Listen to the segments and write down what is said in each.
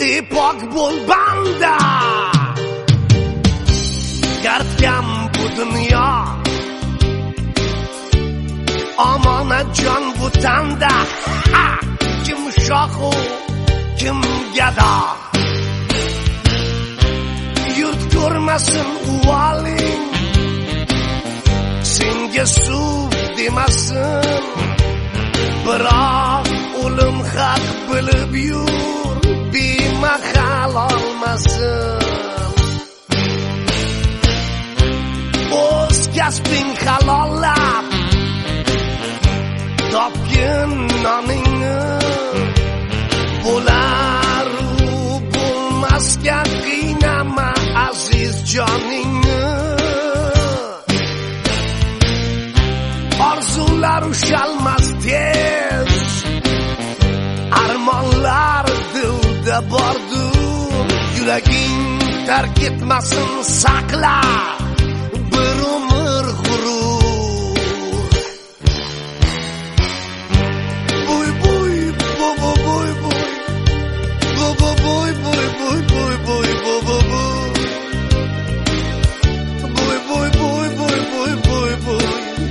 ای پاک بول بنده گردیم bu dünya Amanat can bu tende Kim şahı kim geda Yurt görmesin uvalin Senga suv demesin Bırak ulum hak bilib yur Bemahal olmasin O'z kasbing halollab Topgin noningni Bo'lar-u bo'lmasga qiynama aziz joningni Orzular ushalmas tez Armonlar dilda bordur Yuraging tark etmasin saqla Bir umr g'urur Boy boy boy boy boy boy boy boy boy boy boy boy boy boy boy boy boy boy boy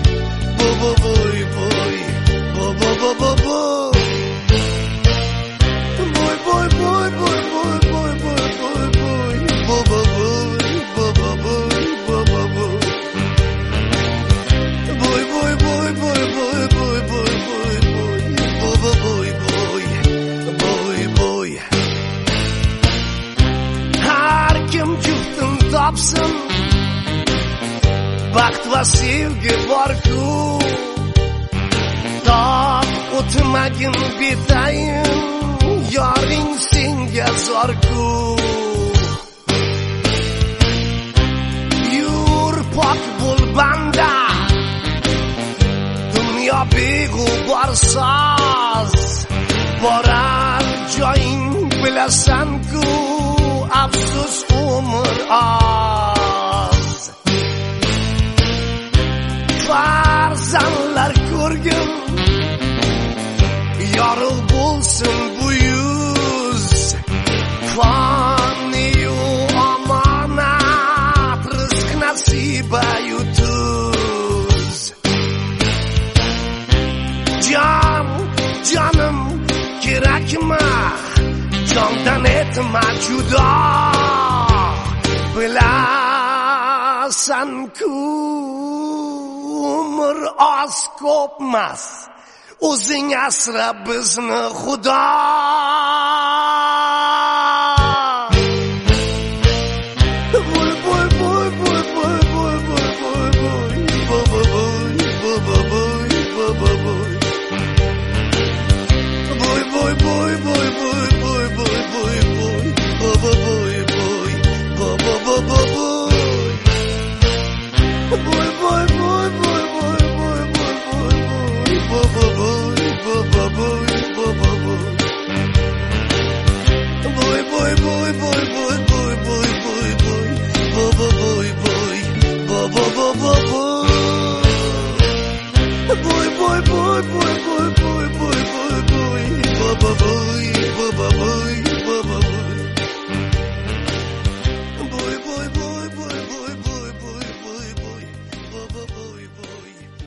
Har kim juftini topsin Baxt va sevgi bor-ku Top o'tmagin betayin Yoring senga zor-ku Yur pok bo'l banda Dunyo beg'ubor soz Borar joying bilasan-ku Afsus umr oz Farzandlar ko'rgin Yorug' bo'lsin bu yuz Qoniyu omonat Rizq nasiba yutuz Jonim kerakmi Jondan etma judo Bilasan-ku Umr oz ko'pmas O'zing asra bizni Xudo Boy boy boy boy boy boy boy boy boy boy boy boy boy boy boy boy boy